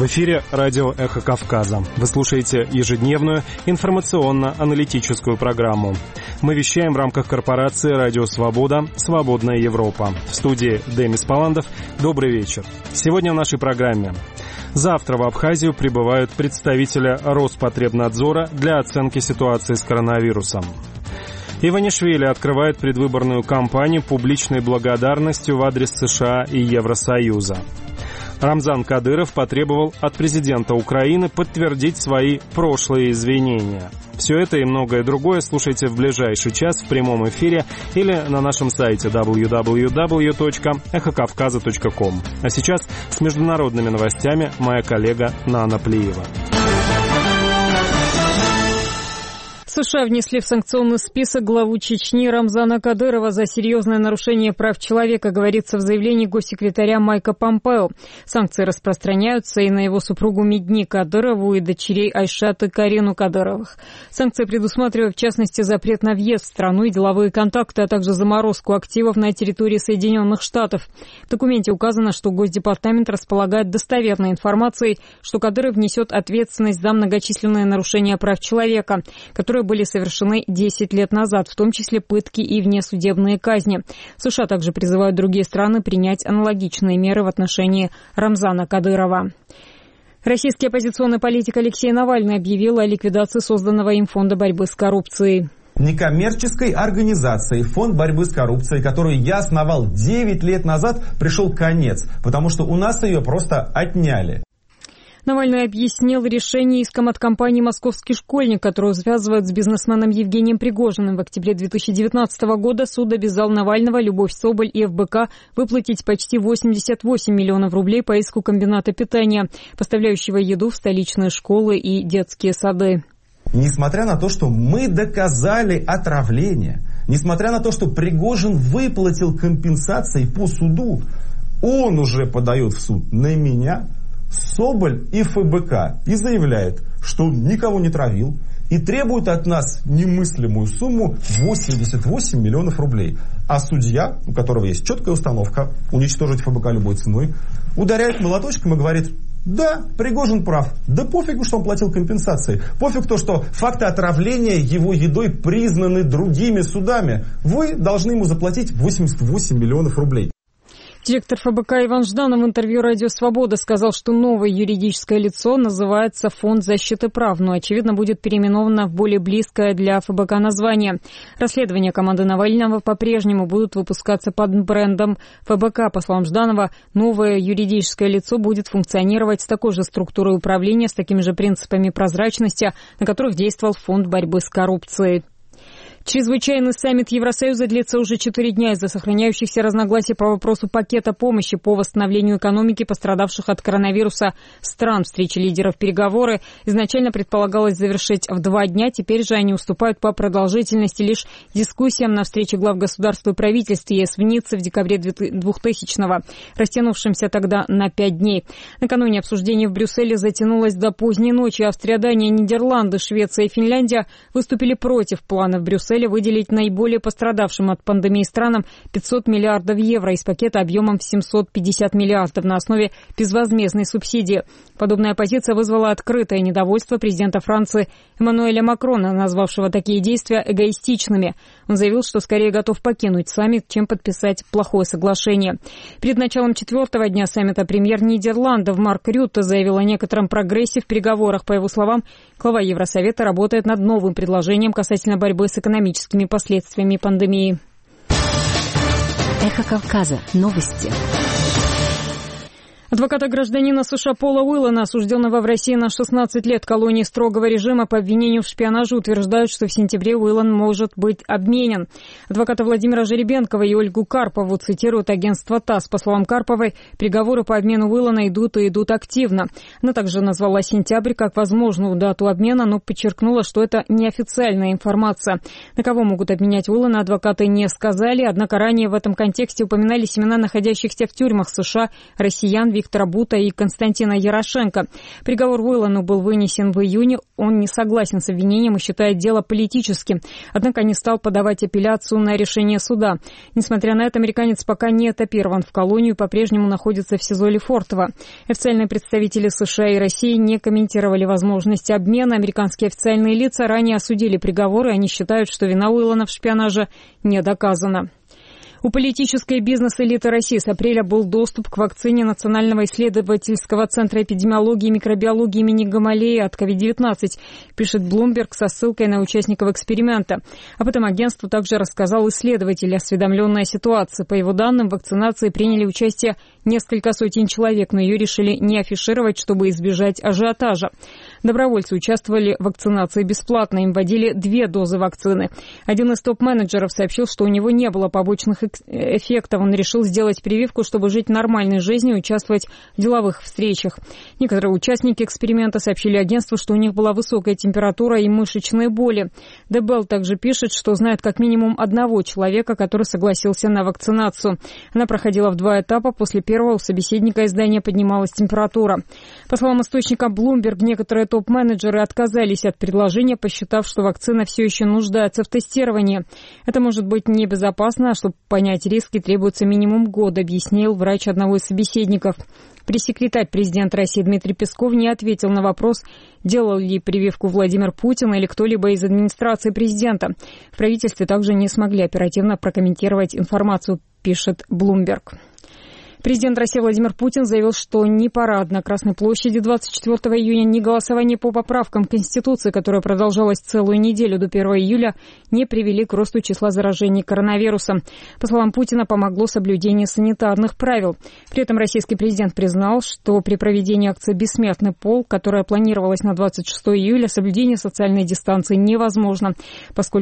В эфире радио «Эхо Кавказа». Вы слушаете ежедневную информационно-аналитическую программу. Мы вещаем в рамках корпорации «Радио Свобода. Свободная Европа». В студии Демис Паландов. Добрый вечер. Сегодня в нашей программе. Завтра в Абхазию прибывают представители Роспотребнадзора для оценки ситуации с коронавирусом. Иванишвили открывает предвыборную кампанию публичной благодарностью в адрес США и Евросоюза. Рамзан Кадыров потребовал от президента Украины подтвердить свои прошлые извинения. Все это и многое другое слушайте в ближайший час в прямом эфире или на нашем сайте www.эхокавказа.ком. А сейчас с международными новостями моя коллега Нана Плиева. США внесли в санкционный список главу Чечни Рамзана Кадырова за серьезное нарушение прав человека, говорится в заявлении госсекретаря Майка Помпео. Санкции распространяются и на его супругу Медни Кадырову и дочерей Айшат и Карину Кадыровых. Санкции предусматривают, в частности, запрет на въезд в страну и деловые контакты, а также заморозку активов на территории Соединенных Штатов. В документе указано, что Госдепартамент располагает достоверной информацией, что Кадыров несет ответственность за многочисленные нарушения прав человека, которые были совершены 10 лет назад, в том числе пытки и внесудебные казни. США также призывают другие страны принять аналогичные меры в отношении Рамзана Кадырова. Российский оппозиционный политик Алексей Навальный объявил о ликвидации созданного им фонда борьбы с коррупцией. Некоммерческой организации «Фонд борьбы с коррупцией», которую я основал 9 лет назад, пришел конец, потому что у нас ее просто отняли. Навальный объяснил решение иском от компании «Московский школьник», которую связывают с бизнесменом Евгением Пригожиным. В октябре 2019 года суд обязал Навального, Любовь Соболь и ФБК выплатить почти 88 миллионов рублей по иску комбината питания, поставляющего еду в столичные школы и детские сады. Несмотря на то, что мы доказали отравление, несмотря на то, что Пригожин выплатил компенсации по суду, он уже подает в суд на меня, Соболь и ФБК и заявляет, что он никого не травил и требует от нас немыслимую сумму 88 миллионов рублей. А судья, у которого есть четкая установка уничтожить ФБК любой ценой, ударяет молоточком и говорит: да, Пригожин прав, да пофигу, что он платил компенсации, пофиг то, что факты отравления его едой признаны другими судами, вы должны ему заплатить 88 миллионов рублей. Директор ФБК Иван Жданов в интервью «Радио Свобода» сказал, что новое юридическое лицо называется «Фонд защиты прав», но, очевидно, будет переименовано в более близкое для ФБК название. Расследования команды Навального по-прежнему будут выпускаться под брендом ФБК. По словам Жданова, новое юридическое лицо будет функционировать с такой же структурой управления, с такими же принципами прозрачности, на которых действовал Фонд борьбы с коррупцией. Чрезвычайный саммит Евросоюза длится уже 4 дня из-за сохраняющихся разногласий по вопросу пакета помощи по восстановлению экономики пострадавших от коронавируса стран. Встречи лидеров переговоры изначально предполагалось завершить в 2 дня, теперь же они уступают по продолжительности лишь дискуссиям на встрече глав государств и правительств ЕС в Ницце в декабре 2000-го, растянувшимся тогда на 5 дней. Накануне обсуждение в Брюсселе затянулось до поздней ночи. Австрия, Дания, Нидерланды, Швеция и Финляндия выступили против плана в Брюсселе выделить наиболее пострадавшим от пандемии странам 500 миллиардов евро из пакета объемом в 750 миллиардов на основе безвозмездной субсидии. Подобная позиция вызвала открытое недовольство президента Франции Эммануэля Макрона, назвавшего такие действия эгоистичными. Он заявил, что скорее готов покинуть саммит, чем подписать плохое соглашение. Перед началом 4-го дня саммита премьер Нидерландов Марк Рютте заявил о некотором прогрессе в переговорах. По его словам, глава Евросовета работает над новым предложением касательно борьбы с экономическими последствиями пандемии. Эхо Кавказа. Новости. Адвоката гражданина США Пола Уиллана, осужденного в России на 16 лет колонии строгого режима по обвинению в шпионаже, утверждают, что в сентябре Уиллан может быть обменен. Адвоката Владимира Жеребенкова и Ольгу Карпову цитирует агентство ТАСС. По словам Карповой, переговоры по обмену Уиллана идут активно. Она также назвала сентябрь как возможную дату обмена, но подчеркнула, что это неофициальная информация. На кого могут обменять Уиллана, адвокаты не сказали, однако ранее в этом контексте упоминались имена находящихся в тюрьмах США россиян, Виктора Бута и Константина Ярошенко. Приговор Уиллану был вынесен в июне. Он не согласен с обвинением и считает дело политическим. Однако не стал подавать апелляцию на решение суда. Несмотря на это, американец пока не этапирован в колонию и по-прежнему находится в СИЗО Лефортово. Официальные представители США и России не комментировали возможности обмена. Американские официальные лица ранее осудили приговор, и они считают, что вина Уиллана в шпионаже не доказана. У политической бизнес-элиты России с апреля был доступ к вакцине Национального исследовательского центра эпидемиологии и микробиологии имени Гамалеи от COVID-19, пишет Bloomberg со ссылкой на участников эксперимента. Об этом агентству также рассказал исследователь, осведомленный о ситуации. По его данным, в вакцинации приняли участие несколько сотен человек, но ее решили не афишировать, чтобы избежать ажиотажа. Добровольцы участвовали в вакцинации бесплатно, им вводили 2 дозы вакцины. Один из топ-менеджеров сообщил, что у него не было побочных эффектов. Он решил сделать прививку, чтобы жить нормальной жизнью и участвовать в деловых встречах. Некоторые участники эксперимента сообщили агентству, что у них была высокая температура и мышечные боли. The Bell также пишет, что знает как минимум одного человека, который согласился на вакцинацию. Она проходила в 2 этапа. После первого у собеседника издания поднималась температура. По словам источника Bloomberg, некоторые топ-менеджеры отказались от предложения, посчитав, что вакцина все еще нуждается в тестировании. Это может быть небезопасно, а чтобы понять риски, требуется минимум год, объяснил врач одного из собеседников. Пресс-секретарь президента России Дмитрий Песков не ответил на вопрос, делал ли прививку Владимир Путин или кто-либо из администрации президента. В правительстве также не смогли оперативно прокомментировать информацию, пишет Bloomberg. Президент России Владимир Путин заявил, что ни парад на Красной площади 24 июня, ни голосование по поправкам Конституции, которое продолжалось целую неделю до 1 июля, не привели к росту числа заражений коронавирусом. По словам Путина, помогло соблюдение санитарных правил. При этом российский президент признал, что при проведении акции «Бессмертный полк», которая планировалась на 26 июля, соблюдение социальной дистанции невозможно, поскольку